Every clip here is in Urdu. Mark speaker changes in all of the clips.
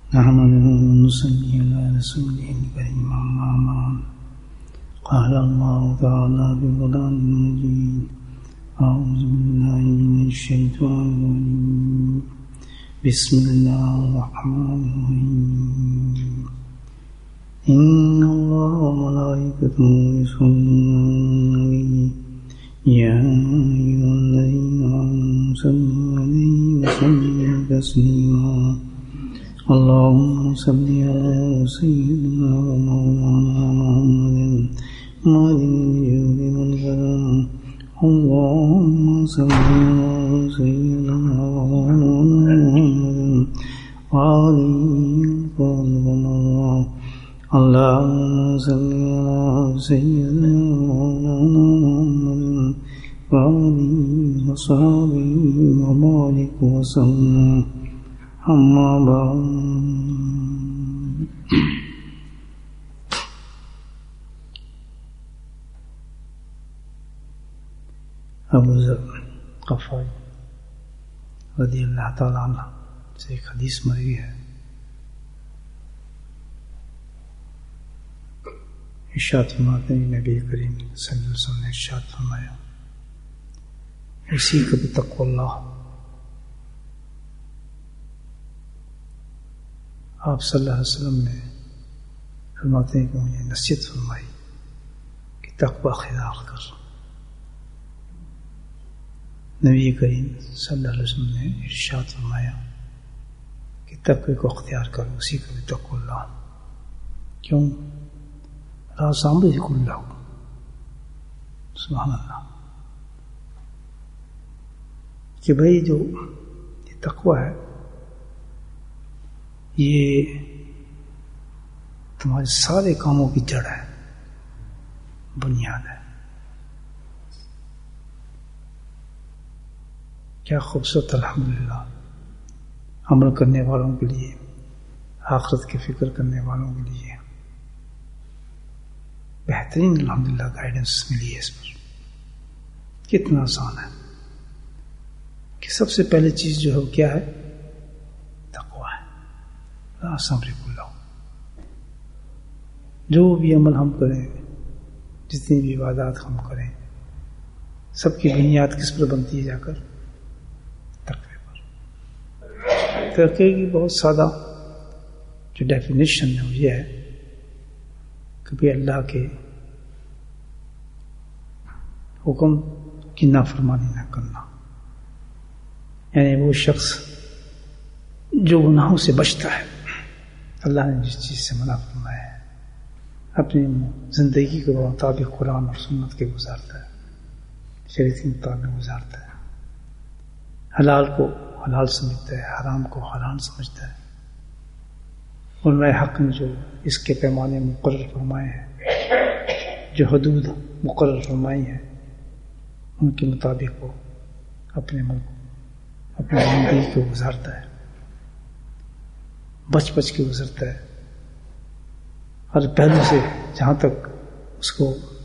Speaker 1: نحمده ونصلي على رسوله الكريم أما بعد قال الله تعالى في القرآن المجيد أعوذ بالله من الشيطان الرجيم بسم الله الرحمن الرحيم إن الله وملائكته يصلون على النبي يا أيها الذين آمنوا صلوا عليه وسلموا تسليما اللهم صل على سيدنا ومولانا محمد مالك الجود والكرم اللهم صل على سيدنا ومولانا محمد وآله وصحبه اللهم صل على سيدنا ومولانا محمد وآله وصحبه وبارك وسلم أما بعد ابو ذر غفاری رضی اللہ تعالیٰ عنہ سے ایک حدیث مروی ہے، ارشاد فرماتے ہیں نبی کریم صلی اللہ علیہ وسلم نے ارشاد فرمایا اسی کو بتقوی اللہ. آپ صلی اللہ علیہ وسلم نے فرماتے ہیں کہ مجھے نصیحت فرمائی کہ تقوی اختیار کر. نبی کریم صلی اللہ علیہ وسلم نے ارشاد فرمایا کہ تقوی کو اختیار کرو، اسی کو بھی تقوی اللہ. کیوں؟ راز امر کلہ، سبحان اللہ، کہ بھائی جو یہ تقوی ہے یہ تمہارے سارے کاموں کی جڑ ہے، بنیاد ہے. کیا خوبصورت الحمدللہ عمل کرنے والوں کے لیے، آخرت کی فکر کرنے والوں کے لیے بہترین الحمدللہ گائیڈنس ملی ہے. اس پر کتنا آسان ہے کہ سب سے پہلی چیز جو ہے کیا ہے؟ تقوی ہے. جو بھی عمل ہم کریں، جتنی بھی عبادات ہم کریں، سب کی بنیاد کس پر بنتی ہے؟ جا کر تقوی پر. تقوی کی بہت سادہ جو ڈیفینیشن ہے وہ یہ ہے کہ بھی اللہ کے حکم کی نافرمانی نہ کرنا، یعنی وہ شخص جو گناہوں سے بچتا ہے، اللہ نے جس چیز سے منع فرمایا ہے اپنی زندگی کے مطابق قرآن اور سنت کے گزارتا ہے، شریعت کے مطابق گزارتا ہے، حلال کو حلال سمجھتا ہے، حرام کو حرام سمجھتا ہے. اور میں حق نے جو اس کے پیمانے مقرر فرمائے ہیں، جو حدود مقرر فرمائی ہیں، ان کے مطابق وہ اپنے ملک اپنی زندگی کو گزارتا ہے، بچ بچ کے گزرتا ہے. ہر پہلو سے جہاں تک اس کو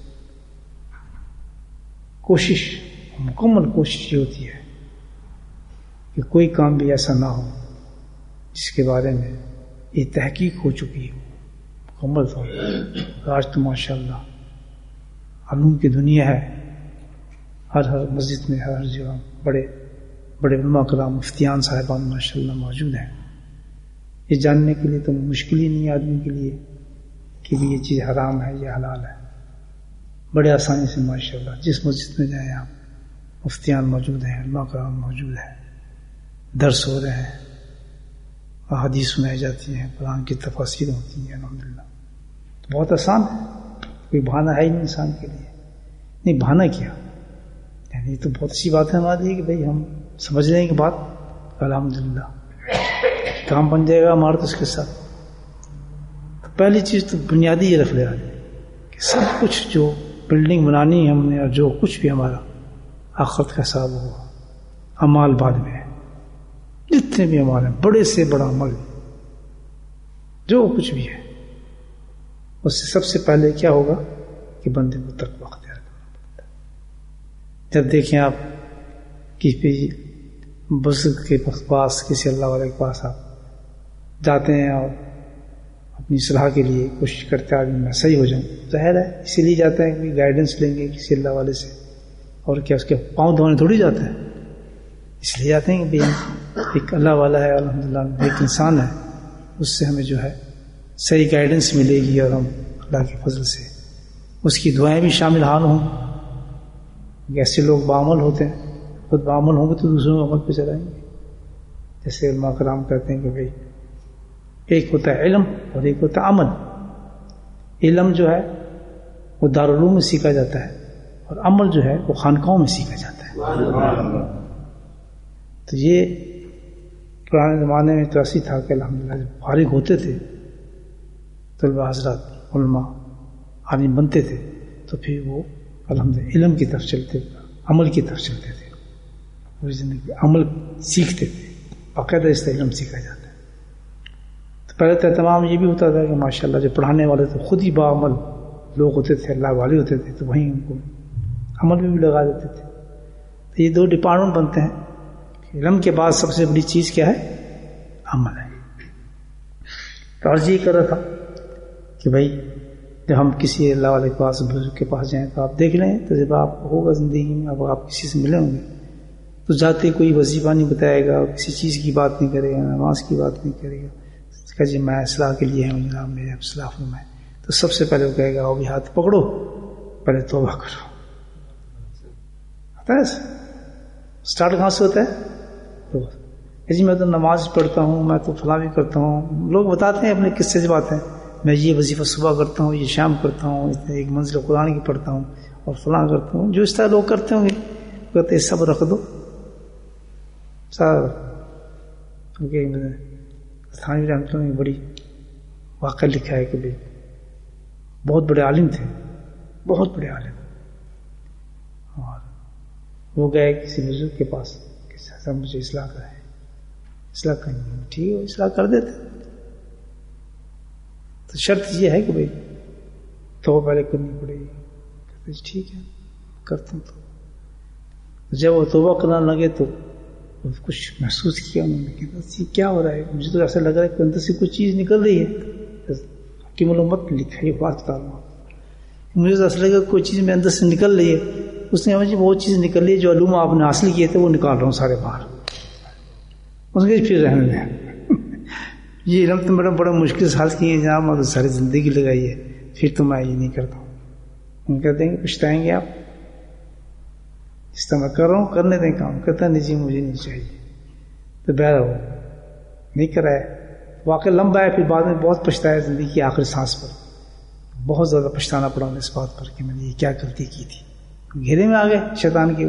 Speaker 1: کوشش، مکمل کوشش یہ ہوتی ہے کہ کوئی کام بھی ایسا نہ ہو جس کے بارے میں یہ تحقیق ہو چکی ہو مکمل طور پر. آج تو ماشاءاللہ علوم کی دنیا ہے، ہر مسجد میں، ہر جگہ بڑے بڑے علماء کرام، مفتیان صاحبان ماشاءاللہ موجود ہیں. یہ جاننے کے لیے تو مشکل ہی نہیں آدمی کے لیے کہ بھی یہ چیز حرام ہے یا حلال ہے. بڑے آسانی سے ماشاءاللہ جس مسجد میں جائیں آپ، مفتیان موجود ہیں، علماء کرام موجود ہیں، درس ہو رہے ہیں، احادیث سنائی جاتی ہیں، قرآن کی تفاسیر ہوتی ہیں. الحمدللہ بہت آسان ہے، کوئی بہانہ ہے ہی نہیں انسان کے لیے. نہیں بہانہ کیا، یعنی یہ تو بہت اچھی بات ہے ہمارے لیے کہ بھائی ہم سمجھ رہے ہیں کہ بات الحمدللہ کام بن جائے گا ہمارا تو اس کے ساتھ. تو پہلی چیز تو بنیادی یہ رکھ لے آدمی کہ سب کچھ جو بلڈنگ بنانی ہے ہم نے، اور جو کچھ بھی ہمارا آخرت کا حساب ہوگا، اعمال بعد میں ہے. جتنے بھی عمل ہیں، بڑے سے بڑا عمل جو کچھ بھی ہے، اس سے سب سے پہلے کیا ہوگا کہ بندے کو تقوی اختیار کرنا پڑتا ہے. جب دیکھیں آپ کسی بزرگ کے پاس، کسی اللہ والے کے پاس آپ جاتے ہیں اور اپنی اصلاح کے لیے کوشش کرتے ہیں آدمی میں صحیح ہو جاؤں، ظاہر ہے اسی لیے جاتے ہیں کہ گائیڈنس لیں گے کسی اللہ والے سے، اور کیا اس کے پاؤں دھونے تھوڑی جاتے ہیں، اس لیے جاتے ہیں کہ ایک اللہ والا ہے الحمدللہ، ایک انسان ہے، اس سے ہمیں جو ہے صحیح گائیڈنس ملے گی، اور ہم اللہ کے فضل سے اس کی دعائیں بھی شامل حال ہوں. ایسے لوگ بعمل ہوتے ہیں، خود بعمل ہوں گے تو دوسروں کو عمل پہ چلائیں گے. جیسے علماء کرام کہتے ہیں کہ بھائی ایک ہوتا ہے علم اور ایک ہوتا ہے عمل. علم جو ہے وہ دارالعلوم میں سیکھا جاتا ہے، اور عمل جو ہے وہ خانقاہوں میں سیکھا جاتا ہے. تو یہ پرانے زمانے میں تو ایسی تھا کہ الحمدللہ جب فارغ ہوتے تھے طلباء حضرات علماء عالم بنتے تھے تو پھر وہ الحمدللہ علم کی طرف چلتے تھے، عمل کی طرف چلتے تھے، پوری زندگی عمل سیکھتے تھے، باقاعدہ اس سے علم سیکھا جاتا ہے. تو پہلے تو اہتمام یہ بھی ہوتا تھا کہ ماشاءاللہ جو پڑھانے والے تھے خود ہی باعمل لوگ ہوتے تھے، اللہ والے ہوتے تھے، تو وہیں ان کو عمل میں بھی لگا دیتے تھے. تو یہ دو ڈپارٹمنٹ بنتے ہیں. علم کے بعد سب سے بڑی چیز کیا ہے؟ عمل ہے. تو عرض یہ کر رہا تھا کہ بھائی جب ہم کسی اللہ والے کے پاس بزرگ کے پاس جائیں تو آپ دیکھ لیں تجربہ آپ کو ہوگا زندگی میں. اب آپ کسی سے ملے ہوں گے تو جاتے کوئی وظیفہ نہیں بتائے گا، کسی چیز کی بات نہیں کرے گا، نماز کی بات نہیں کرے گا. اس کا جی میں اصلاح کے لیے ہوں جناب، میرے اصلاح فرمائیں. تو سب سے پہلے وہ کہے گا وہ بھی ہاتھ پکڑو، پہلے توبہ کرو. آتا ہے اسٹارٹ کہاں سے ہوتا ہے؟ جی میں تو نماز پڑھتا ہوں، میں تو فلاں بھی کرتا ہوں. لوگ بتاتے ہیں اپنے قصے سے باتیں، میں یہ وظیفہ صبح کرتا ہوں، یہ شام کرتا ہوں، ایک منزل قرآن کی پڑھتا ہوں اور فلاں کرتا ہوں. جو اس طرح لوگ کرتے ہوں گے کہتے سب رکھ دو سب. تھانوی رحمۃ اللہ نے بڑی واقعہ لکھا ہے کہ بھائی بہت بڑے عالم تھے، بہت بڑے عالم، اور وہ گئے کسی بزرگ کے پاس کہ صاحب مجھے اصلاح کرائے. اصلاح کریں گے، ٹھیک ہے اصلاح کر دیتے. تو شرط یہ ہے کہ بھائی توبہ پہلے کرنی پڑے گی. کہتے ٹھیک ہے کرتا ہوں. تو جب وہ توبہ کرنا لگے تو کچھ محسوس کیا انہوں نے کہ بس یہ کیا ہو رہا ہے، مجھے تو ایسا لگ رہا ہے کہ اندر سے کوئی چیز نکل رہی ہے. حکیم الامت نے لکھا یہ بات بتا رہا ہوں، مجھے تو ایسا لگا کوئی چیز میں اندر سے نکل رہی ہے. اس نے مجھے وہ چیز نکل رہی ہے جو علوم آپ نے حاصل کیے تھے وہ نکال رہا ہوں سارے باہر. اس کے پھر رہنے دیں یہ علم تو میرا بڑا مشکل سے حاصل کیے جناب، میں تو ساری زندگی لگائی ہے، پھر تو میں یہ نہیں کرتا ہوں. ہم کہتے ہیں کہ پچھتائیں گے آپ، اس طرح میں کر رہا ہوں، کرنے دیں کام. کہتا نہیں جی مجھے نہیں چاہیے. تو بہر ہو نہیں کرائے، واقعہ لمبا ہے. پھر بعد میں بہت پچھتایا زندگی کی آخری سانس پر، بہت زیادہ پچھتانا پڑا انہیں اس بات پر کہ میں نے یہ کیا غلطی کی تھی. گھیرے میں آ گئے شیطان کے،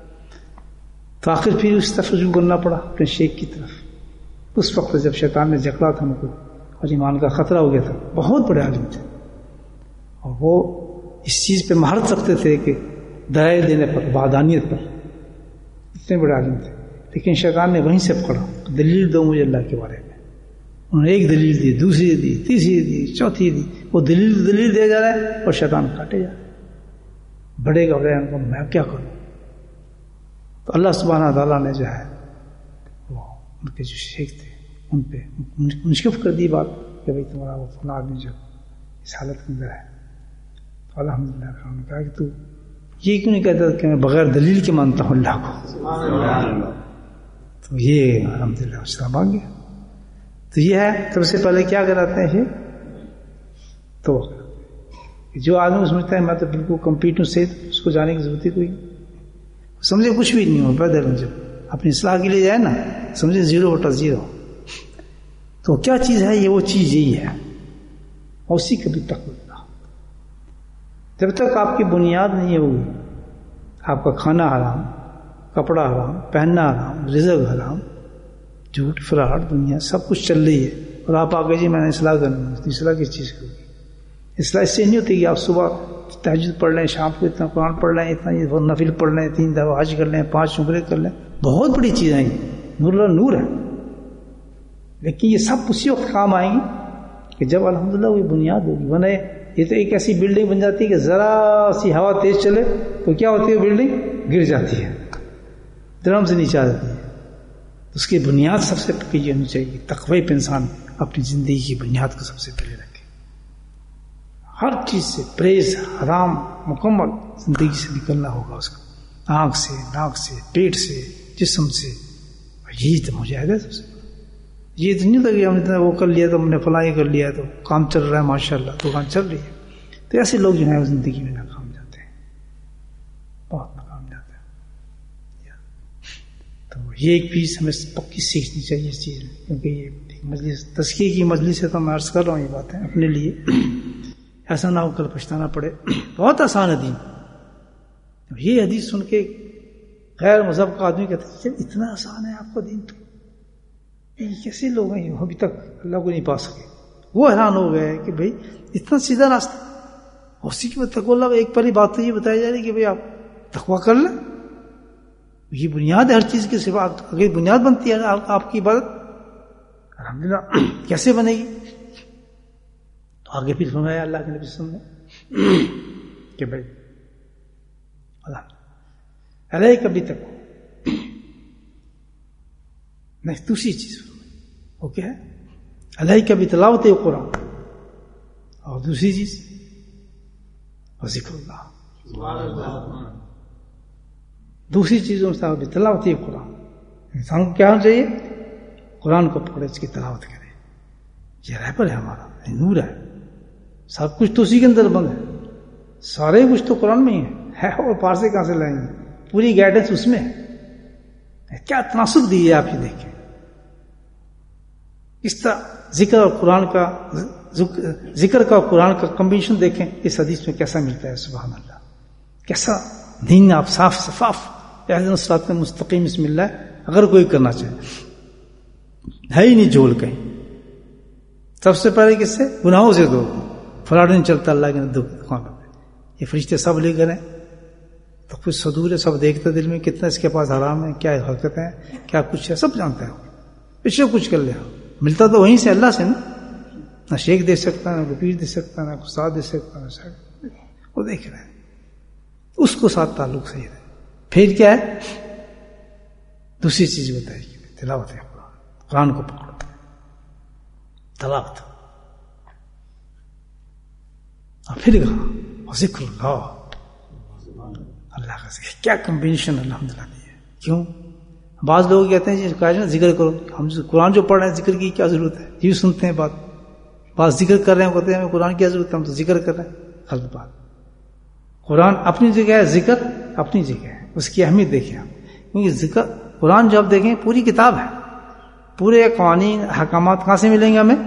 Speaker 1: تو آخر پھر اس طرف رجوع کرنا پڑا اپنے شیخ کی طرف. اس وقت جب شیطان نے جکڑا تھا ان کو اور ایمان کا خطرہ ہو گیا تھا. بہت بڑے عالم تھے اور وہ اس چیز پہ مہارت رکھتے تھے کہ دلائل دینے پر، وحدانیت پر، اتنے بڑے عالم تھے. لیکن شیطان نے وہیں سے پکڑا، دلیل دو مجھے اللہ کے بارے میں. انہوں نے ایک دلیل دی، دوسری دی، تیسری دی، چوتھی دی. وہ دلیل دے جا رہا ہے اور شیطان کاٹے جا رہا ہے. بڑے گھبرے ان کو میں کیا کروں. تو اللہ سبحانہ تعالیٰ نے جو ہے وہ ان کے جو شیخ تھے ان پہ منشف کر دی بات کہ بھائی تمہارا وہ فلاں آدمی جو اس حالت کے اندر ہے. تو الحمدللہ انہوں نے کہا کہ تو یہ کیوں نہیں کہتا کہ میں بغیر دلیل کے مانتا ہوں اللہ کو. تو یہ الحمدللہ اس طرح مانگ گیا. تو یہ ہے سب سے پہلے کیا کراتے ہیں یہ تو جو آدمی سمجھتا ہے میں تو بالکل کمپلیٹ ہوں صحیح، اس کو جانے کی ضرورت ہی کوئی سمجھے کچھ بھی نہیں ہو. پیدل جب اپنی اصلاح کے لیے جائے نا سمجھے 0/0. تو کیا چیز ہے یہ؟ وہ چیز یہی ہے، اور اسی کبھی تک جب تک آپ کی بنیاد نہیں ہوگی، آپ کا کھانا حرام، کپڑا حرام، پہننا حرام، رزق حرام، جھوٹ فراڈ دنیا سب کچھ چل رہی ہے، اور آپ آگے جی میں نے اصلاح کرنی ہے. اصلاح کس چیز کی ہوگی؟ اصلاح اس سے نہیں ہوتی کہ آپ صبح تہجد پڑھ لیں، شام کو اتنا قرآن پڑھ لیں، اتنا یہ نفل پڑھ لیں، 3 دفعہ حج کر لیں، 5 عمرے کر لیں. بہت بڑی چیزیں ہیں، نور اللہ نور ہے. لیکن یہ سب اسی وقت کام آئیں گی کہ جب الحمدللہ وہی بنیاد ہوگی. ورنہ یہ تو ایک ایسی بلڈنگ بن جاتی ہے کہ ذرا سی ہوا تیز چلے تو کیا ہوتی ہے؟ بلڈنگ گر جاتی ہے، درم سے نیچے آ جاتی ہے. اس کی بنیاد سب سے پکی یہ ہونی چاہیے تقوی پہ انسان اپنی زندگی کی بنیاد کو سب سے پہلے رکھے. ہر چیز سے پرہیز، حرام مکمل زندگی سے نکلنا ہوگا اس کو، آنکھ سے، ناک سے، پیٹ سے، جسم سے. یہی تو مجاہدہ ہے سب سے. یہ تو نہیں تھا کہ ہم نے وہ کر لیا تو ہم نے فلاں کر لیا تو کام چل رہا ہے ماشاءاللہ، دکان چل رہی ہے. تو ایسے لوگ جو ہیں وہ زندگی میں ناکام جاتے ہیں، بہت ناکام جاتے ہیں. تو یہ ایک چیز ہمیں پکی سیکھنی چاہیے اس چیز میں، کیونکہ یہ ایک مجلس تزکیے کی مجلس ہے تو میں عرض کر رہا ہوں یہ باتیں اپنے لیے، ایسا نہ ہو کل پچھتانا پڑے. بہت آسان ہے دین. یہ حدیث سن کے غیر مذہب کا آدمی کہتے ہیں اتنا آسان ہے آپ کا دین، تو یہ کیسے لوگ ہیں ابھی تک اللہ کو نہیں پا سکے. وہ حیران ہو گئے کہ بھئی اتنا سیدھا راستہ. اسی کی تقوی اللہ ایک پہلی بات تو یہ بتائی جا رہی کہ بھئی آپ تقوی کر لیں. یہ بنیاد ہے ہر چیز کے سوا. اگر بنیاد بنتی ہے آپ کی عبادت، الحمدللہ کیسے بنے گی؟ تو آگے پھر فرمایا اللہ کے نبی صلی اللہ علیہ وسلم کہ بھئی علیہ کبھی تک نہیں دوسری چیز وہ کیا ہے؟ علیہ کبھی تلاوت قرآن، اور دوسری چیز ذکر اللہ. دوسری چیزوں سے تلاوت قرآن. انسان کو کیا ہونا چاہیے؟ قرآن کو پکڑے، اس کی تلاوت کرے. یہ رہبر ہے ہمارا، نور ہے. سب کچھ تو اسی کے اندر بند ہے، سارے کچھ تو قرآن میں ہی ہے اور پار سے کہاں سے لائیں گے؟ پوری گائیڈنس اس میں ہے. کیا تناسب دی ہے آپ یہ دیکھیں. اس طرح ذکر اور قرآن کا ذکر کا قرآن کا کمبینیشن دیکھیں اس حدیث میں کیسا ملتا ہے. سبحان اللہ، کیسا دین آپ صاف شفاف اہدنا الصراط المستقیم بسم اللہ. اگر کوئی کرنا چاہے ہے ہی نہیں جھول کہیں. سب سے پہلے کس سے؟ گناہوں سے دو. فراڈ نہیں چلتا اللہ کے دکان پہ. یہ فرشتے سب لے کر ہیں تو کچھ صدور ہے، سب دیکھتا دل میں کتنا اس کے پاس حرام ہے، کیا حرکتیں ہیں، کیا کچھ ہے، سب جانتا ہے. پیچھے کچھ کر لیا ملتا تو وہیں سے اللہ سے نا. نہ شیخ دے سکتا، نہ پیر دے سکتا، نہ استاد دے سکتا، نہ شاید. وہ دیکھ رہے ہیں اس کو ساتھ تعلق صحیح ہے. پھر کیا ہے؟ دوسری چیز بتائی کہ تلاوت ہے قرآن کو پکڑو. تلاوت اور پھر کہا ذکر اللہ، اللہ کا ذکر. کیا کمبینیشن الحمدللہ دی ہے. کیوں؟ بعض لوگ کہتے ہیں جی ذکر کرو. ہم قرآن جو پڑھ رہے ہیں ذکر کی کیا ضرورت ہے؟ یہ سنتے ہیں بات. بعض ذکر کر رہے ہیں کہتے ہیں ہمیں قرآن کی کیا ضرورت ہے، ہم تو ذکر کر رہے ہیں. غلط بات. قرآن اپنی جگہ ہے، ذکر اپنی جگہ ہے. اس کی اہمیت دیکھیں آپ. کیونکہ ذکر قرآن جو آپ دیکھیں پوری کتاب ہے، پورے قوانین احکامات کہاں سے ملیں گے ہمیں؟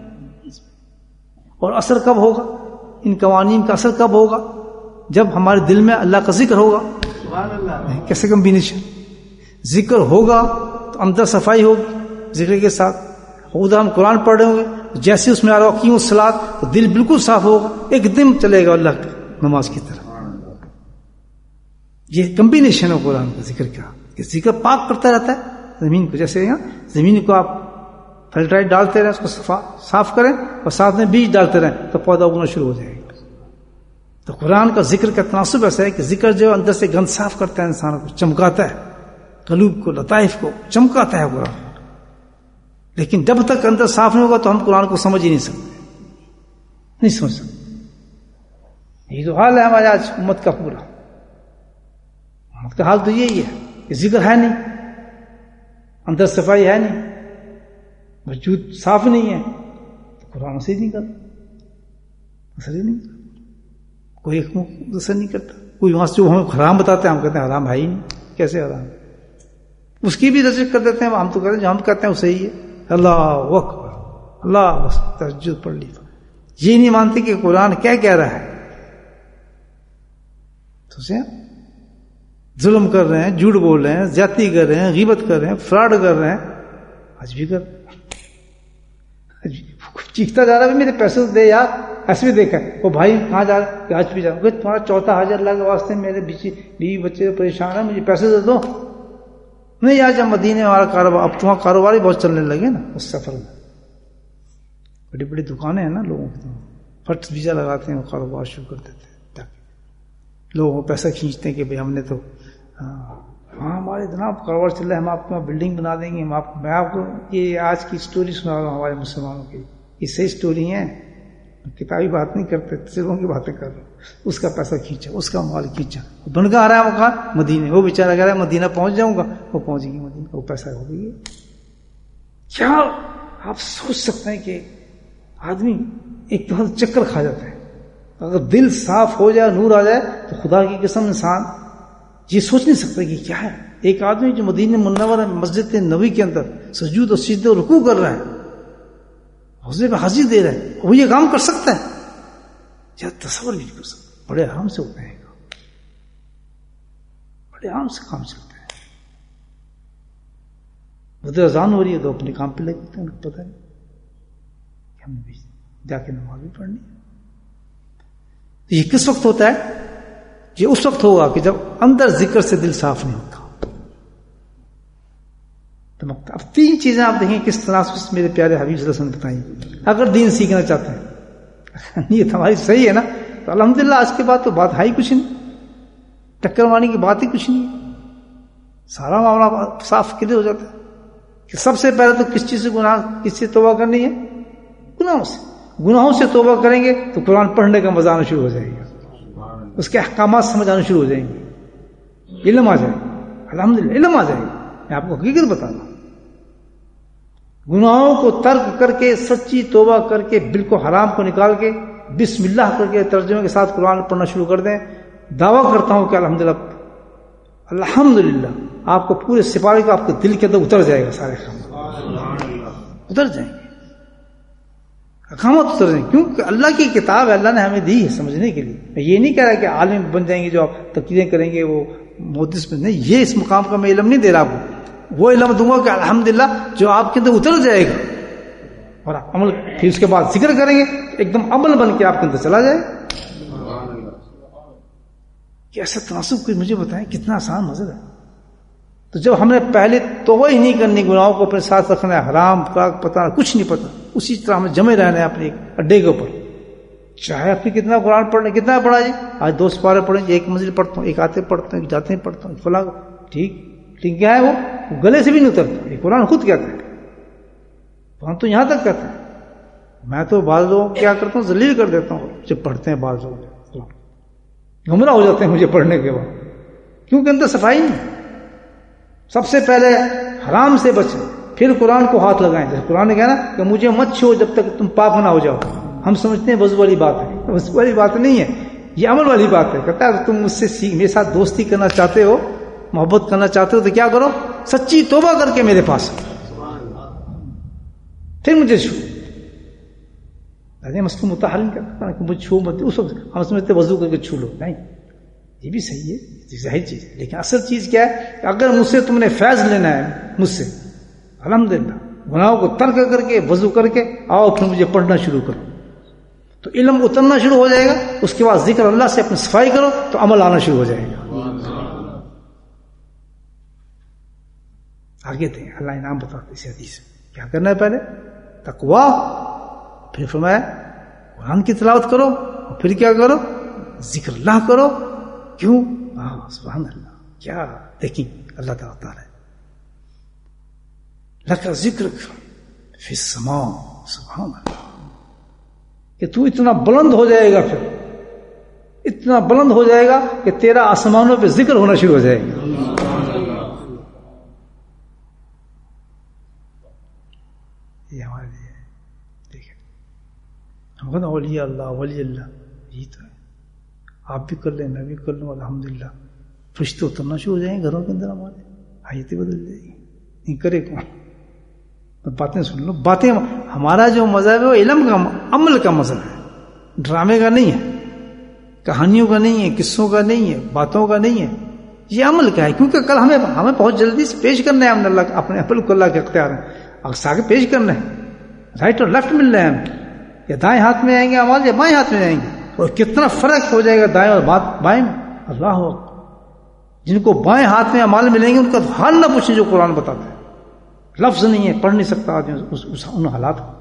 Speaker 1: اور اثر کب ہوگا؟ ان قوانین کا اثر کب ہوگا؟ جب ہمارے دل میں اللہ کا ذکر ہوگا. کیسے کمبینیشن؟ ذکر ہوگا تو اندر صفائی ہوگی ذکر کے ساتھ. خود ہم قرآن پڑھ رہے ہوں گے جیسے اس میں اقیموا الصلاۃ تو دل بالکل صاف ہوگا، ایک دم چلے گا اللہ کی نماز کی طرف. یہ کمبینیشن ہے قرآن کا ذکر کا کہ ذکر پاک کرتا رہتا ہے زمین کو. جیسے زمین کو آپ فلٹرائٹ ڈالتے رہیں، اس کو صاف کریں اور ساتھ میں بیج ڈالتے رہیں تو پودا اگنا شروع ہو جائے گا. تو قرآن کا ذکر کا تناسب ایسا ہے کہ ذکر جو اندر سے گند صاف کرتا ہے، انسان کو چمکاتا ہے، قلوب کو، لطائف کو چمکاتا ہے قرآن. لیکن جب تک اندر صاف نہیں ہوگا تو ہم قرآن کو سمجھ ہی نہیں سکتے، نہیں سمجھ سکتے. یہ تو حال ہے ہمارے آج امت کا پورا. امت کا حال تو یہی ہے کہ ذکر ہے نہیں، اندر صفائی ہے نہیں، وجود صاف نہیں ہے تو قرآن اثر نہیں کرتا. اثر ہی نہیں کرتا. کوئی اثر نہیں کرتا. کوئی وہاں سے جو ہمیں حرام بتاتے ہیں ہم کہتے ہیں حرام ہے ہی نہیں. کیسے حرام؟ اس کی بھی رجعت کر دیتے ہیں. ہم تو کہتے ہیں جو ہم کہتے ہیں وہ صحیح ہے. اللہ اکبر، اللہ بس تہجد پڑھ لی. یہ نہیں مانتے کہ قرآن کیا کہہ رہا ہے. تو ظلم کر رہے ہیں، جھوٹ بول رہے ہیں، زیادتی کر رہے ہیں، غیبت کر رہے ہیں، فراڈ کر رہے ہیں. آج بھی کر چیختا جا رہا ہے میرے پیسے دے یار. ایسے بھی دیکھا وہ بھائی کہاں جا رہا ہے، آج بھی جا رہا ہے تمہارا چوتھا حاجر اللہ کے واسطے، میرے بیوی بچے پریشان ہیں، مجھے پیسے دے دو. نہیں آج ہم مدینے ہمارا کاروبار، اب تمہارا کاروبار ہی بہت چلنے لگے نا. اس سفر میں بڑی بڑی دکانیں ہیں نا لوگوں کی، فٹ ویزا لگاتے ہیں وہ کاروبار شروع کر دیتے ہیں تاکہ لوگوں کو پیسہ کھینچتے ہیں کہ بھائی ہم نے تو ہاں ہمارے جناب کاروبار چل رہا ہے، ہم آپ کو بلڈنگ بنا دیں گے، میں آپ کو یہ آج کی اسٹوری سنا رہا ہوں ہمارے مسلمانوں کی، یہ صحیح اسٹوری ہیں، کتابی بات نہیں کرتے، تجربوں کی باتیں کر رہا ہوں۔ اس کا پیسہ کھینچا، اس کا مال کھینچا، بن کا آ رہا ہے مکان مدینے، وہ بیچارہ کہہ رہا ہے مدینہ پہنچ جاؤں گا، وہ پہنچ گئی مدینہ، وہ پیسہ ہو گئی۔ کیا آپ سوچ سکتے ہیں کہ آدمی ایک دفعہ چکر کھا جاتا ہے، اگر دل صاف ہو جائے، نور آ جائے، تو خدا کی قسم انسان یہ سوچ نہیں سکتا کہ کیا ہے۔ ایک آدمی جو مدینہ منورہ مسجد نبوی کے اندر سجود و سجدے و رکوع کر رہا ہے، حوضے پہ حاضری دے رہا ہے، وہ یہ کام کر سکتا ہے؟ یا تصور نہیں کر سکتا۔ بڑے آرام سے ہوتے ہیں، بڑے آرام سے کام چلتا ہے۔ ادھر اذان ہو رہی ہے تو اپنے کام پہ لگتے ہیں، پتہ نہیں کہ ہم نے بھی جا کے نماز بھی پڑھنی ہے۔ یہ کس وقت ہوتا ہے؟ یہ اس وقت ہوگا کہ جب اندر ذکر سے دل صاف نہیں ہوتا۔ اب تین چیزیں آپ دیکھیں کس طرح سے میرے پیارے حبیب صلی اللہ علیہ وسلم بتائیں۔ اگر دین سیکھنا چاہتے ہیں، نیت ہماری صحیح ہے نا، تو الحمدللہ آج کے بعد تو بات ہے ہی کچھ نہیں، ٹکر مارنے کی بات ہی کچھ نہیں ہے، سارا معاملہ صاف کلیئر ہو جاتا ہے کہ سب سے پہلے تو کس چیز سے گناہ، کس سے توبہ کرنی ہے؟ گناہوں سے۔ گناہوں سے توبہ کریں گے تو قرآن پڑھنے کا مزہ آنا شروع ہو جائے گا، اس کے احکامات سمجھ آنا شروع ہو جائیں گے، علم آ جائے گا، الحمدللہ علم آ جائے گا۔ میں آپ کو حقیقت بتا رہا ہوں، گناہوں کو ترک کر کے سچی توبہ کر کے بالکل حرام کو نکال کے بسم اللہ کر کے ترجمے کے ساتھ قرآن پڑھنا شروع کر دیں، دعویٰ کرتا ہوں کہ الحمدللہ آپ کو پورے سپاہی کو آپ کے دل کے اندر اتر جائے گا، سارے اتر جائیں گے، احکامات اتر جائیں گے، کیونکہ اللہ کی کتاب ہے، اللہ نے ہمیں دی ہے سمجھنے کے لیے۔ میں یہ نہیں کہہ رہا کہ عالم بن جائیں گے جو آپ تقریریں کریں گے وہ محدث میں نہیں، یہ اس مقام کا میں علم نہیں دے رہا آپ کو، وہ علم دوں گا کہ الحمدللہ جو آپ کے اندر اتر جائے گا، اور عمل پھر اس کے بعد ذکر کریں گے ایک دم عمل بن کے آپ کے اندر چلا جائے۔ کہ ایسا تناسب کوئی مجھے بتائیں کتنا آسان مسئلہ ہے۔ تو جب ہم نے پہلے توبہ ہی نہیں کرنی، گناہوں کو اپنے ساتھ رکھنا ہے، حرام پاک پتہ کچھ نہیں پتہ، اسی طرح ہمیں جمے رہنا ہے اپنے ایک اڈے کے اوپر، چاہے آپ کتنا قرآن پڑھنا، کتنا پڑھا جی، آج 2 سپارے پڑھیں گے، ایک منزل پڑھتا ہوں، ایک آتے پڑھتا ہوں، ایک جاتے ہیں پڑھتا ہوں، فلاں ٹھیک لیکن کیا ہے وہ گلے سے بھی نہیں اترتا۔ یہ قرآن خود کہتا ہے، قرآن تو یہاں تک کہتا ہے۔ میں تو بعض لوگوں کیا کرتا ہوں، ذلیل کر دیتا ہوں جب پڑھتے ہیں، بعض لوگ گمراہ ہو جاتے ہیں مجھے پڑھنے کے بعد، کیونکہ اندر صفائی نہیں۔ سب سے پہلے حرام سے بچیں، پھر قرآن کو ہاتھ لگائیں۔ جیسے قرآن نے کہا نا کہ مجھے مت چھو جب تک تم پاک نہ ہو جاؤ۔ ہم سمجھتے ہیں وضو والی بات ہے، وضو والی بات نہیں ہے، یہ عمل والی بات ہے۔ کہتا ہے تم مجھ سے میرے ساتھ دوستی کرنا چاہتے ہو، محبت کرنا چاہتے ہو، تو کیا کرو، سچی توبہ کر کے میرے پاس پھر مجھے چھو۔ مسلم متحرم کرتا ہے کہ مجھے چھو مت، اس وقت ہم سمجھتے وضو کر کے چھو لو، نہیں، یہ بھی صحیح ہے، ظاہر چیز ہے، لیکن اصل چیز کیا ہے کہ اگر مجھ سے تم نے فیض لینا ہے مجھ سے، الحمدللہ گناہوں کو ترک کر کے وضو کر کے آؤ، پھر مجھے پڑھنا شروع کرو، تو علم اترنا شروع ہو جائے گا۔ اس کے بعد ذکر اللہ سے اپنی صفائی کرو تو عمل آنا شروع ہو جائے گا۔ آگے تھے اللہ انعام بتاتے اس حدیث میں کیا کرنا ہے، پہلے تقویٰ، پھر فرمایا قرآن کی تلاوت کرو، اور پھر کیا کرو، ذکر اللہ کرو۔ کیوں؟ سبحان اللہ، کیا دیکھیں اللہ تعالیٰ بتا رہا ہے، لکا ذکر فی السماء، سبحان اللہ، کہ تو اتنا بلند ہو جائے گا، پھر اتنا بلند ہو جائے گا کہ تیرا آسمانوں پہ ذکر ہونا شروع ہو جائے گا۔ یہ ہمارے لیے دیکھیں، ہم کہتے ہیں ولی اللہ ولی اللہ، یہی تو ہے، آپ بھی کر لیں، میں بھی کر لوں، الحمدللہ فرشتے اترنا شروع ہو جائیں گے گھروں کے اندر، ہمارے حیاتیں بدل جائے گی۔ نہیں کرے کون؟ باتیں سن لو، باتیں، ہمارا جو مذہب ہے وہ علم کا، عمل کا مذہب ہے، ڈرامے کا نہیں ہے، کہانیوں کا نہیں ہے، قصوں کا نہیں ہے، باتوں کا نہیں ہے، یہ عمل کا ہے۔ کیونکہ کل ہمیں بہت جلدی سے پیش کرنا ہے، ہم نے اللہ اپنے عمل کو اللہ کے اختیار ہے، آگے پیش کرنا ہے، رائٹ اور لیفٹ مل رہے ہیں ہمیں، یا دائیں ہاتھ میں آئیں گے ہمارے یا بائیں ہاتھ میں آئیں گے، اور کتنا فرق ہو جائے گا دائیں اور بائیں میں۔ اللہ ہو، جن کو بائیں ہاتھ میں اعمال ملیں گے ان کا حال نہ پوچھیں جو قرآن بتاتا ہے، لفظ نہیں ہے، پڑھ نہیں سکتا آدمی ان حالات کو،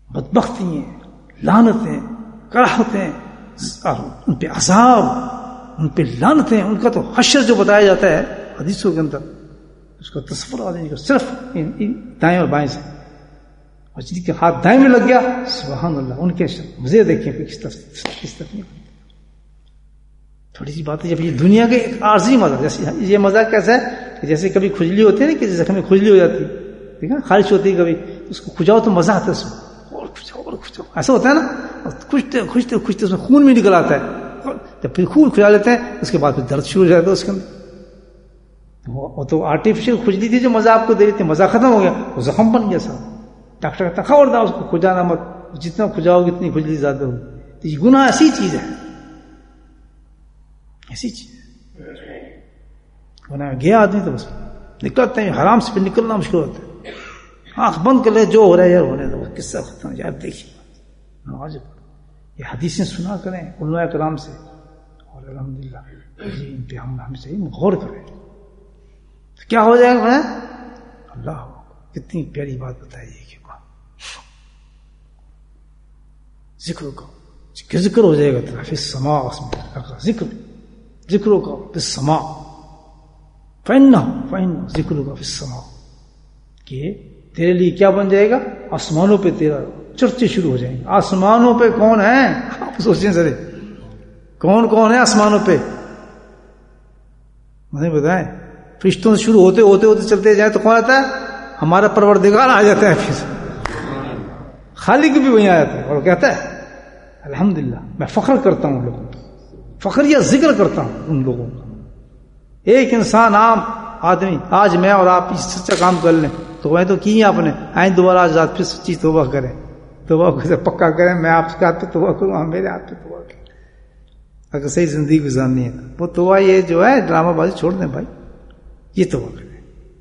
Speaker 1: بدبختی ہیں، لعنتیں، کراہتیں، ان پہ عذاب، ان پہ لعنت ہیں. ان کا تو حشر جو بتایا جاتا ہے حدیثوں کے اندر اس کا تصور آدمی کا صرف دائیں اور بائیں سے, اور جن کے ہاتھ دائیں میں لگ گیا سبحان اللہ ان کے مزے دیکھیں کہ کس طرف نہیں. تھوڑی سی بات ہے جب یہ دنیا کے ایک عارضی مزہ, جیسے یہ مزہ کیسا ہے کہ جیسے کبھی کھجلی ہوتی ہے نا, کہ زخم میں کھجلی ہو جاتی ہے, ٹھیک ہے, خارش ہوتی ہے کبھی, اس کو کھجاؤ تو مزہ آتا ہے اس میں, اور کھجاؤ ایسا ہوتا ہے نا, کھجتے اس میں خون بھی نکل آتا ہے. جب پھر خون کھجا لیتے ہیں اس کے بعد پھر درد شروع ہو جاتا ہے اس کے اندر. وہ تو آرٹیفیشل کھجلی تھی جو مزہ آپ کو دے رہی تھی, مزہ ختم ہو گیا, وہ زخم بن گیا سب. ڈاکٹر کہتا خبردار اس کو کھجانا مت, جتنا کھجاؤ گی اتنی کھجلی زیادہ ہوگی. تو یہ گناہ ایسی چیز ہے, ایسی چیز ہے. گناہ گیا آدمی تو بس نکلتے ہیں حرام سے, پھر نکلنا مشکل ہوتا ہے. آنکھ بند کر لے جو ہو رہا ہے یار ہونے دو, قصہ ختم یار. دیکھیے نماز یہ حدیثیں سنا کریں علماء کرام سے, اور الحمدللہ یہ ان پہ ہم سے غور کریں تو کیا ہو جائے گا. اللہ کتنی پیاری بات بتائی ہے کہ ذکر کا ذکر ہو جائے گا تیرا فی السماء, ذکر کا فی السماء, فإنہ ذکر کا فی السماء, کہ تیرے لیے کیا بن جائے گا, آسمانوں پہ تیرا چرچے شروع ہو جائیں گے. آسمانوں پہ کون ہیں آپ سوچیں ذرا, کون ہے آسمانوں پہ, مجھے بتائیں. فرشتوں سے شروع ہوتے چلتے جائیں تو کون آتا ہے, ہمارا پروردگار آ جاتا ہے, پھر خالق بھی وہیں آ جاتا ہے اور کہتا ہے الحمدللہ. میں فخر کرتا ہوں ان لوگوں کو, فخر یا ذکر کرتا ہوں ان لوگوں کا. ایک انسان عام آدمی آج میں اور آپ اس سچا کام کر لیں تو وہ تو کی آپ نے, آئیں دوبارہ آج رات پھر سچی توبہ کریں, توبہ پکا کریں. میں آپ کے ہاتھ پہ توبہ کروں, ہم میرے ہاتھ پہ توبہ کریں. اگر صحیح زندگی گزارنی ہے وہ توبہ یہ جو ہے ڈرامہ بازی چھوڑ دیں بھائی, یہ توبہ کریں.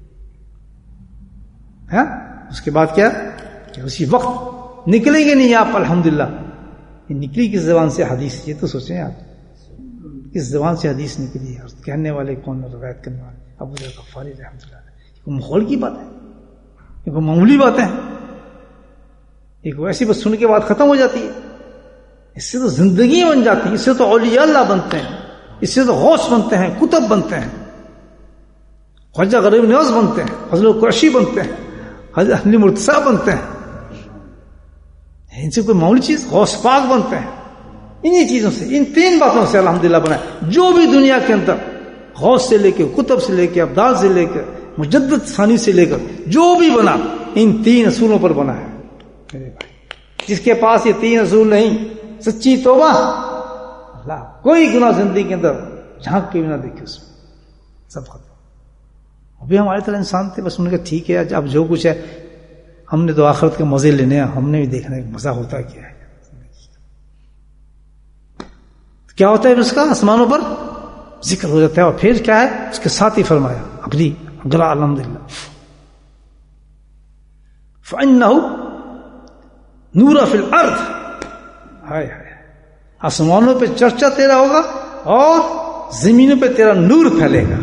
Speaker 1: ہاں اس کے بعد کیا کہ اسی وقت نکلیں گے نہیں آپ الحمدللہ. یہ نکلی کس زبان سے حدیث, یہ تو سوچیں آپ کس زبان سے حدیث نکلی ہے, اور کہنے والے کون, روایت کرنے والے ابو ذر غفاری رحمۃ اللہ. یہ کوئی ماحول کی بات ہے, یہ کوئی معمولی باتیں ہیں, ایک ایسی بات سن کے بات ختم ہو جاتی ہے. اس سے تو زندگی بن جاتی ہے, اس سے تو اولیاء اللہ بنتے ہیں, اس سے تو غوث بنتے ہیں, کتب بنتے ہیں, خواجہ غریب نواز بنتے ہیں, فضل قریشی بنتے ہیں, حضرت علی مرتضیٰ بنتے ہیں. ان سے کوئی معمولی چیز, غوث پاک بنتے ہیں. انہی چیزوں سے, ان تین باتوں سے الحمدللہ بنا ہے. جو بھی دنیا کے اندر غوث سے لے کے, کتب سے لے کے, ابدال سے لے کر, مجدد ثانی سے لے کر جو بھی بنا ان تین اصولوں پر بنا ہے میرے بھائی. جس کے پاس یہ تین اصول نہیں, سچی توبہ, اللہ کوئی گناہ زندگی کے اندر جھانک کے بھی نہ دیکھے اس میں, سب ختم. ابھی ہمارے طرح انسان تھے, بس ان کا ٹھیک ہے اب جو کچھ ہے ہم نے تو آخرت کے مزے لینے ہیں, ہم نے بھی دیکھنا ہے مزہ ہوتا کیا ہے. کیا ہوتا ہے اس کا, آسمانوں پر ذکر ہو جاتا ہے. اور پھر کیا ہے اس کے ساتھ ہی فرمایا اگلی اگلا الحمدللہ فَإِنَّهُ نُورَ فِي الْأَرْضِ, ہائے ہائے, آسمانوں پہ چرچا تیرا ہوگا اور زمینوں پہ تیرا نور پھیلے گا.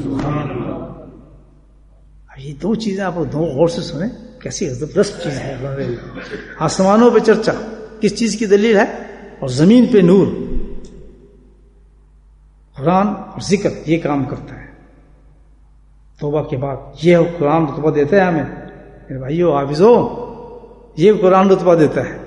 Speaker 1: یہ دو چیزیں آپ دو غور سے سنیں, کیسی زبردست چیز ہے. آسمانوں پہ چرچا کس چیز کی دلیل ہے, اور زمین پہ نور. قرآن اور ذکر یہ کام کرتا ہے. توبہ کے بعد یہ قرآن رتبہ دیتا ہے ہمیں میرے بھائیو حافظو, یہ قرآن رتبہ دیتا ہے.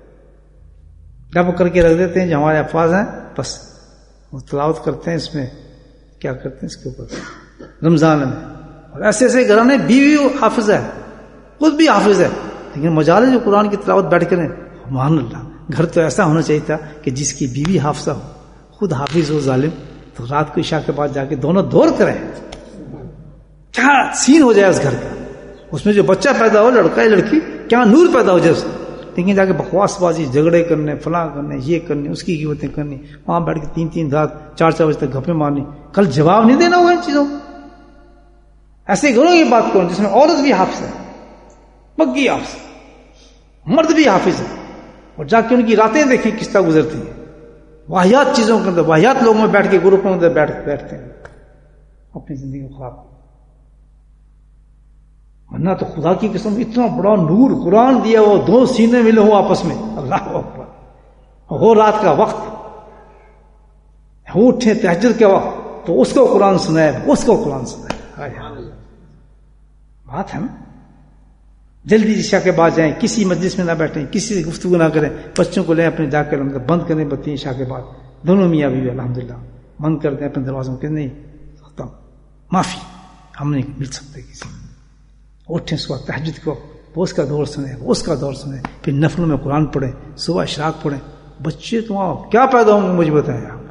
Speaker 1: ڈب کر کے رکھ دیتے ہیں جو ہمارے الفاظ ہیں, بس وہ تلاوت کرتے ہیں, اس میں کیا کرتے ہیں اس کے اوپر رمضان میں. اور ایسے ایسے گھرانے بیوی حافظ ہے, خود بھی حافظ ہے, لیکن مجالس جو قرآن کی تلاوت بیٹھ کریں, سبحان اللہ. گھر تو ایسا ہونا چاہیے تھا کہ جس کی بیوی حافظہ ہو, خود حافظ ہو ظالم, تو رات کو عشاء کے بعد جا کے دونوں دور کریں, کیا سین ہو جائے اس گھر کا. اس میں جو بچہ پیدا ہو, لڑکا یا لڑکی, کیا نور پیدا ہو جائے. لیکن جا کے بکواس بازی, جھگڑے کرنے, فلاں کرنے, یہ کرنے, اس کی قیمتیں کرنی, وہاں بیٹھ کے 3 رات 4 بجے تک گپے مارنی. کل جواب نہیں دینا ہوگا ان چیزوں. ایسے گھروں کی بات کروں جس میں عورت بھی حافظ ہے, بگی حافظ, مرد بھی حافظ ہے, اور جا کے ان کی راتیں دیکھیں کس طرح گزرتی ہیں. واحیات چیزوں کے اندر, واحیات لوگوں میں بیٹھ کے, گروپوں کے اندر بیٹھتے ہیں, اپنی زندگی کو خراب. ورنہ تو خدا کی قسم اتنا بڑا نور قرآن دیا, وہ دو سینے ملے ہو آپس میں, اللہ اکبر, ہو رات کا وقت, وہ اٹھے تہجد کے وقت تو اس کو قرآن سنائے، اس کو قرآن سنائے. بات ہے نا. جلدی عشاء کے بعد جائیں، کسی مجلس میں نہ بیٹھیں، کسی سے گفتگو نہ کریں، بچوں کو لیں اپنے جا کر بند کریں بتی عشاء کے بعد. دونوں میاں بیوی الحمدللہ بند کر دیں اپنے دروازوں کے. نہیں ختم، معافی، ہم نہیں مل سکتے کسی. اٹھیں صبح تہجد کو، وہ اس کا دور سنیں، اس کا دور سنیں، پھر نفلوں میں قرآن پڑھیں، صبح اشراق پڑھیں. بچے تمہارا کیا پیدا ہوں گے مجھے بتائیں. آپ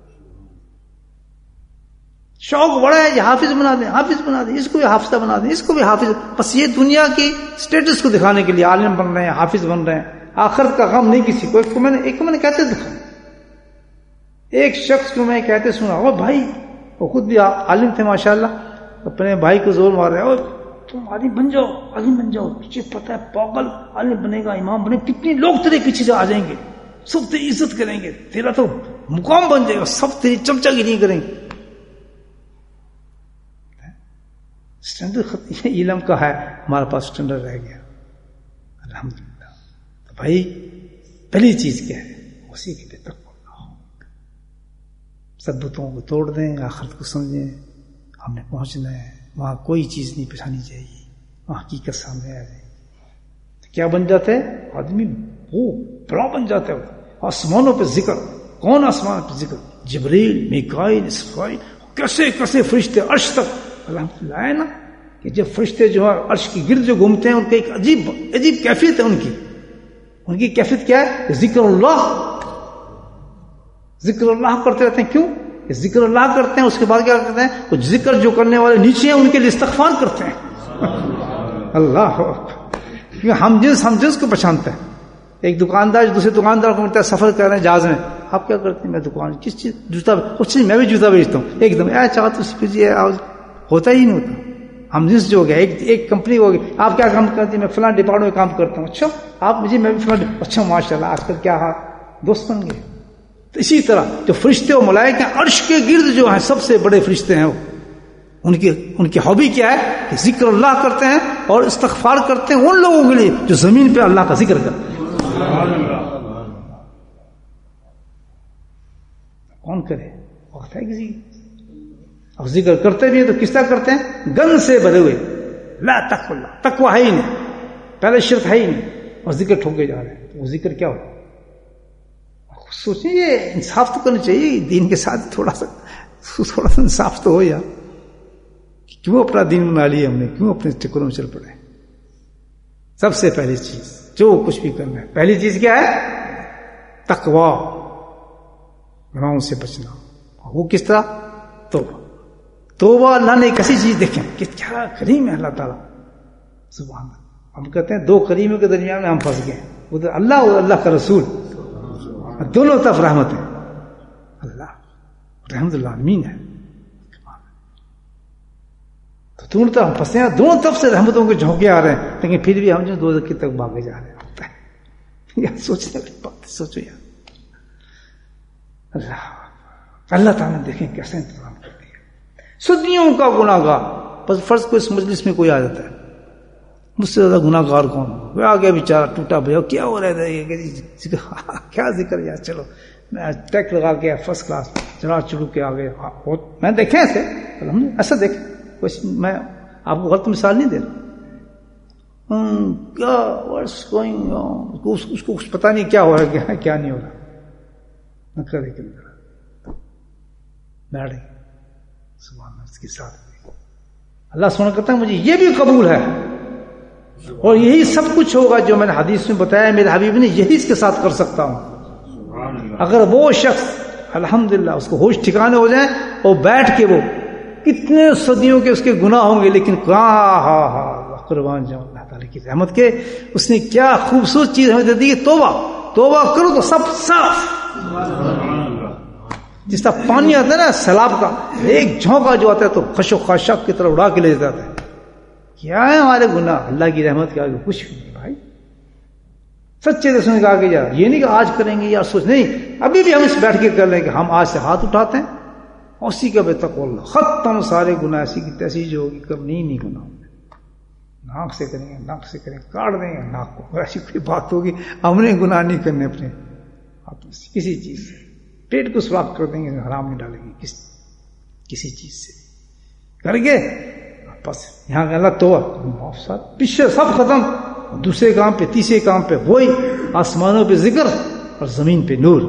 Speaker 1: شوق بڑا ہے، حافظ بنا دیں، حافظ بنا دیں، اس کو بھی حافظہ بنا دیں، اس کو بھی حافظ. بس یہ دنیا کی سٹیٹس کو دکھانے کے لیے عالم بن رہے ہیں، حافظ بن رہے ہیں. آخرت کا غم نہیں کسی کو. ایک میں نے کہتے دکھا، ایک شخص کو میں کہتے سنا، او بھائی، وہ خود بھی عالم تھے ماشاءاللہ، اپنے بھائی کو زور مار رہے ہیں، اور تم عالم بن جاؤ، عالم بن جاؤ. تجھے پتہ ہے پاگل، عالم بنے گا، امام بنے، کتنے لوگ تیرے پیچھے سے آ جائیں گے، سب تیری عزت کریں گے، تیرا تو مقام بن جائے گا، سب تیری چمچا گیری کریں گے. اسٹینڈرڈ علم کا ہے، ہمارے پاس اسٹینڈرڈ رہ گیا الحمدللہ. تو بھائی پہلی چیز کیا ہے؟ اسی کے لیے تقویٰ. سب بتوں کو توڑ دیں، آخرت کو سمجھیں. ہم نے پہنچنا ہے، وہاں کوئی چیز نہیں پچھانی چاہیے، وہاں حقیقت سامنے آ جائے. کیا بن جاتا ہے آدمی؟ وہ بڑا بن جاتا ہے. آسمانوں پہ ذکر. کون آسمان پہ ذکر؟ جبریل، میکائیل، اسرافیل، کیسے کیسے فرشتے عرش تک. الحمدللہ ہے نا کہ جب فرشتے جو ہے عرش کی گرد جو گھومتے ہیں، ان کا ایک عجیب کیفیت ہے. ان کی کیفیت کیا ہے؟ ذکر اللہ. ذکر اللہ کرتے رہتے ہیں. کیوں؟ ذکر اللہ کرتے ہیں، اس کے بعد کیا کرتے ہیں؟ کچھ ذکر جو کرنے والے نیچے ہیں ان کے لیے استغفار کرتے ہیں. اللہ کیونکہ ہم جنس کو پہچانتا ہے. ایک دکاندار دوسرے دکاندار کو ملتا ہے، سفر کر رہے ہیں جہاز میں، آپ کیا کرتے ہیں؟ میں دکان کس چیز؟ جوتا. کچھ نہیں، میں بھی جوتا بیچتا ہوں. ایک دم چاہتے ہوتا ہی نہیں ہوتا. ہم جنس جو ہو گیا، ایک کمپنی ہو گئی. آپ کیا کام کرتے ہیں؟ میں فلاں ڈپارٹمنٹ میں کام کرتا ہوں. اچھا آپ مجھے، میں بھی فلاں. اچھا ماشاء اللہ، آج کل کیا دوست بن گئے. تو اسی طرح جو فرشتے و ملائکے عرش کے گرد جو ہیں، سب سے بڑے فرشتے ہیں، ان کی ہابی کیا ہے کہ ذکر اللہ کرتے ہیں اور استغفار کرتے ہیں ان لوگوں کے لیے جو زمین پہ اللہ کا ذکر کرتے ہیں. کون کرے؟ وقت ہے کسی. اور ذکر کرتے بھی ہیں تو کس طرح کرتے ہیں؟ گن سے بھرے ہوئے. لا تقوی اللہ، تقوی ہے ہی نہیں، پہلے شرک ہے ہی نہیں، اور ذکر ٹھوکے جا رہے ہیں. وہ ذکر کیا ہو؟ سوچیں، یہ انصاف تو کرنا چاہیے دین کے ساتھ. تھوڑا سا انصاف تو ہو. یا کیوں اپنا دین بنا لیا ہم نے؟ کیوں اپنے چکروں میں چل پڑے؟ سب سے پہلی چیز جو کچھ بھی کرنا ہے، پہلی چیز کیا ہے؟ تقوی، گناہوں سے بچنا. وہ کس طرح؟ توبہ. اللہ نے ایک ایسی چیز دیکھیں کہ کیا کریم ہے اللہ تعالیٰ، سبحان اللہ. ہم کہتے ہیں دو کریموں کے درمیان میں ہم پھنس گئے، ادھر اللہ اور اللہ کا رسول، دونوں طرف رحمت ہے. اللہ رحمت اللہ عالمین ہے. تو دونوں طرف ہم پھنسے ہیں، دونوں طرف سے رحمتوں کے جھونکے آ رہے ہیں، لیکن پھر بھی ہم جو دو کی تک بھاگے جا رہے ہیں. یار سوچنے والی بات، سوچو یار. اللہ تعالیٰ دیکھیں کیسے انتظام کر دیا. صدیوں کا گناہ گار. بس فرض کو اس مجلس میں کوئی آ جاتا ہے، مجھ سے زیادہ گناہ گار کون ہو؟ وہ آ گیا بیچارہ ٹوٹا بھیا، کیا ہو رہا ہے کیا ذکر یار، چلو میں ٹیک لگا کے فرسٹ کلاس چڑھا چڑو کے آ گئے. میں دیکھیں ایسے، ایسا دیکھیں. میں آپ کو غلط مثال نہیں دے رہا. کیا واٹس گوئنگ آن، اس کو کچھ پتا نہیں کیا ہو رہا ہے کیا نہیں ہو رہا. نہ کرے کہ بیٹھے سبحان اللہ اس کے ساتھ. اللہ سونا کرتا ہے مجھے یہ بھی قبول ہے، اور یہی سب کچھ ہوگا جو میں نے حدیث میں بتایا میرے حبیب نے، یہی اس کے ساتھ کر سکتا ہوں. اگر وہ شخص الحمدللہ اس کو ہوش ٹھکانے ہو جائیں اور بیٹھ کے، وہ کتنے صدیوں کے اس کے گناہ ہوں گے، لیکن قربان جاؤں اللہ تعالیٰ کی رحمت کے، اس نے کیا خوبصورت چیز ہمیں دے دی. توبہ کرو تو سب صاف. جس طرح پانی آتا ہے نا سیلاب کا، ایک جھونکا جو آتا ہے تو خش و خاشاک کی طرح اڑا کے لے جاتا ہے. کیا ہے ہمارے گناہ؟ اللہ کی رحمت کے آگے کچھ نہیں بھائی. سچے دل سے کہا کہ یار یہ نہیں کہ آج کریں گے، یار سوچ نہیں، ابھی بھی ہم اس بیٹھ کے کر لیں کہ ہم آج سے ہاتھ اٹھاتے ہیں، اسی کا بے تقوی اللہ ختم سارے گناہ ایسی کی تیسی جو ہوگی کرنی ہی نہیں. گناہ ناک سے کریں گے، ناک سے کریں گے، کاٹ دیں گے ناک کو. ایسی کوئی بات ہوگی ہم نے گناہ نہیں کرنے اپنے ہاتھوں سے کسی چیز سے. پیٹ کو سوراخ کر دیں گے, حرام نہیں ڈالیں گے کسی چیز سے. کر گئے بس یہاں اللہ توبہ, پیچھے سب ختم. دوسرے کام پہ, تیسرے کام پہ وہی, آسمانوں پہ ذکر اور زمین پہ نور.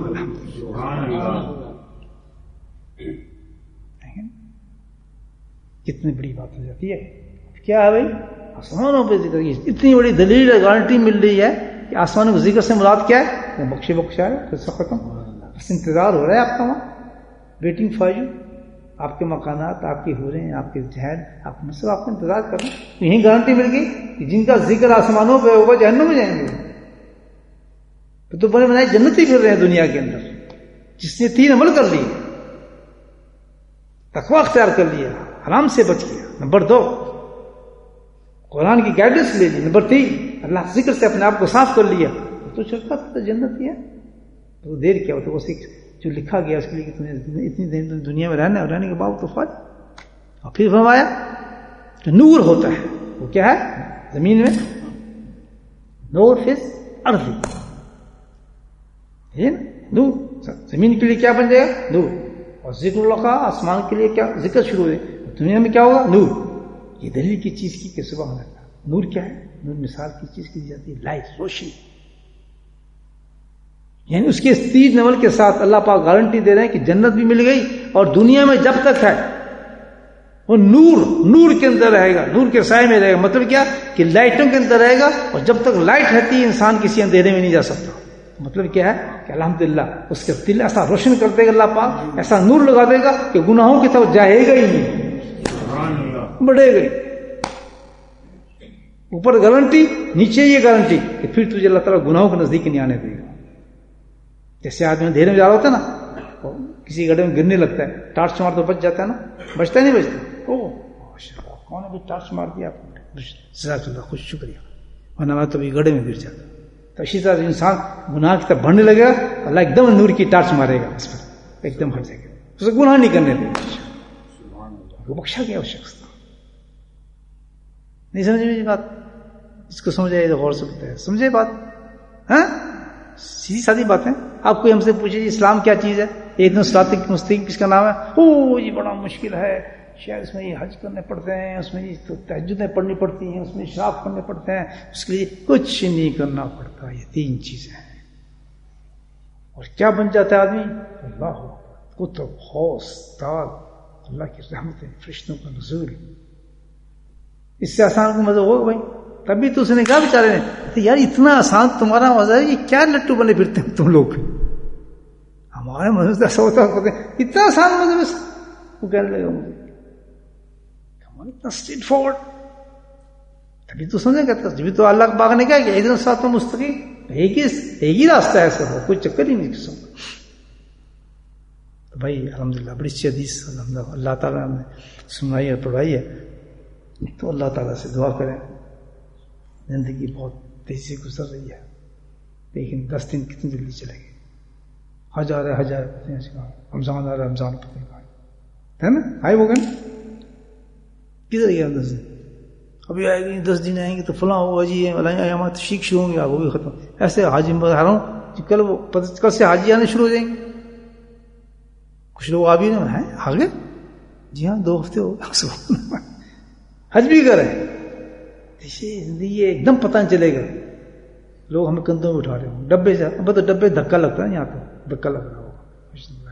Speaker 1: کتنی بڑی بات ہو جاتی ہے. کیا ہے بھائی, آسمانوں پہ ذکر کی اتنی بڑی دلیل ہے, گارنٹی مل رہی ہے کہ آسمانوں کے ذکر سے مراد کیا ہے, وہ بخشا ہے, پھر سب ختم. بس انتظار ہو رہا ہے آپ کا وہاں, ویٹنگ فار یو. آپ کے مکانات, آپ کی حوریں, آپ کے جہل, آپ سب آپ کا انتظار کر رہے ہیں. یہیں گارنٹی مل گئی کہ جن کا ذکر آسمانوں پہ ہوگا جہنم میں جائیں گے. تو بڑے بنائے جنتی پھر رہے ہیں دنیا کے اندر, جس نے 3 عمل کر لیے, تقویٰ اختیار کر لیا, حرام سے بچ گیا. نمبر 2 قرآن کی گائیڈنس لے لی. نمبر 3 اللہ ذکر سے اپنے آپ کو صاف کر لیا. تو چلتا تو جنت ہی ہے. تو دیر کیا ہوتا, وہ جو لکھا گیا اس کے لیے کہ تمہیں اتنی دیر دنیا میں رہنا ہے, اور رہنے کے بعد تو فائدہ. اور پھر فرمایا کہ نور ہوتا ہے, وہ کیا ہے زمین میں, نور فز ارض, یہ نور زمین کے لیے کیا بن جائے گا, نور. اور ذکر اللہ کا آسمان کے لیے کیا ذکر شروع ہو جائے, دنیا میں کیا ہوگا, نور. یہ دلیل کی چیز کی کہ سبحان اللہ. نور کیا ہے, نور مثال کی چیز کی جاتی ہے, لائٹ, روشنی. یعنی اس کے 3 عمل کے ساتھ اللہ پاک گارنٹی دے رہے ہیں کہ جنت بھی مل گئی, اور دنیا میں جب تک ہے وہ نور کے اندر رہے گا, نور کے سائے میں رہے گا. مطلب کیا کہ لائٹوں کے اندر رہے گا, اور جب تک لائٹ رہتی ہے انسان کسی اندھیرے میں نہیں جا سکتا. مطلب کیا ہے کہ الحمدللہ اس کے دل ایسا روشن کر دے گا اللہ پاک, ایسا نور لگا دے گا کہ گناہوں کی طرف جائے گا ہی نہیں, بڑھے گا. اوپر گارنٹی, نیچے یہ گارنٹی کہ پھر تجھے اللہ تعالیٰ گناہوں کے نزدیک نہیں آنے دے گا. جیسے آدمی اندھیرے میں جا رہا ہوتا ہے نا, کسی گڑھے میں گرنے لگتا ہے, ٹارچ مار تو بچ جاتا ہے نا, بچتا نہیں بچتا. او کون ہے ٹارچ مار دیا آپ نے, جزاک اللہ, خوش شکریہ, ورنہ میں تو بھی گڑھے میں گر جاتا. تو اسی طرح انسان گناہ کی طرف بڑھنے لگے گا, اللہ ایک دم نور کی ٹارچ مارے گا اس پر, ایک دم ہٹ جائے گا, اسے گناہ نہیں کرنے دے گا. وہ بخشا گیا اس شخص. نہیں سمجھے میری بات, اس کو سمجھے تو غور سے بتائے, سمجھے بات, ہاں سیدھی سادی بات ہے. آپ کوئی ہم سے پوچھے جی اسلام کیا چیز ہے, ایک دن صراط مستقیم کس کا نام ہے, او یہ بڑا مشکل ہے, شاید اس میں یہ حج کرنے پڑتے ہیں, اس میں یہ تہجدیں پڑھنی پڑتی ہیں, اس میں اشراق پڑھنے پڑتے ہیں, اس کے لیے کچھ نہیں کرنا پڑتا. یہ 3 چیزیں ہیں, اور کیا بن جاتا ہے آدمی, اللہ کتب, حوض, تال, اللہ کی رحمتیں, فرشتوں کا نزول. اس سے آسان کو مزہ ہوگا بھائی. تبھی تو اس نے کہا بیچارے نے, یار اتنا آسان تمہارا مزہ ہے, یہ کیا لٹو بنے پھرتے ہیں تم لوگ, ہمارے مذہب ایسا ہوتا ہے اتنا آسان مذہب. وہ کہنے لگا مجھے اتنا اسٹریٹ فارورڈ. تبھی تو سمجھے گا, جبھی تو اللہ پاک نے کہا کہ ایک دن ساتھ میں مستقیم, ایک ہی راستہ ہے, سب کوئی چکر ہی نہیں قسم. تو بھائی الحمدللہ بڑی اچھی حدیث اللہ تعالیٰ نے سنائی اور پڑھائی ہے. تو اللہ تعالیٰ سے دعا کریں. زندگی بہت تیزی سے گزر رہی ہے, لیکن 10 دن کتنی جلدی چلے گی. ہزار رمضان آ رہا ہے, رمضان ہے نا, آئے وہ گئے کدھر گیا 10 دن, ابھی آئے گی 10 دن آئیں گے تو فلاں ہوگا جی, ہمارے تشریق شروع ہوں گے, وہ بھی ختم. ایسے حاجی میں بتا رہا ہوں, کل سے حاجی آنے شروع ہو جائیں گے. کچھ لوگ آ بھی نہیں ہیں, آ گئے جی ہاں 2 ہفتے ہو گئے, حج بھی کرے. زندگی ایک دم پتہ نہیں چلے گا. لوگ ہمیں کندھوں میں اٹھا رہے ہوں, ڈبے سے, اب تو ڈبے دھکا لگتا ہے, یہاں تو دھکا لگ رہا ہوگا.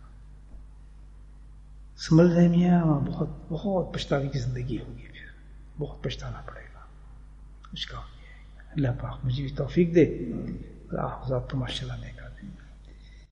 Speaker 1: سمجھ رہے میاں, بہت بہت پچھتاوے کی زندگی ہوگی, پھر بہت پچھتانا پڑے گا. کچھ کام نہیں ہے. اللہ پاک مجھے بھی توفیق دے, اور آپ حضرات تو ماشاء اللہ نے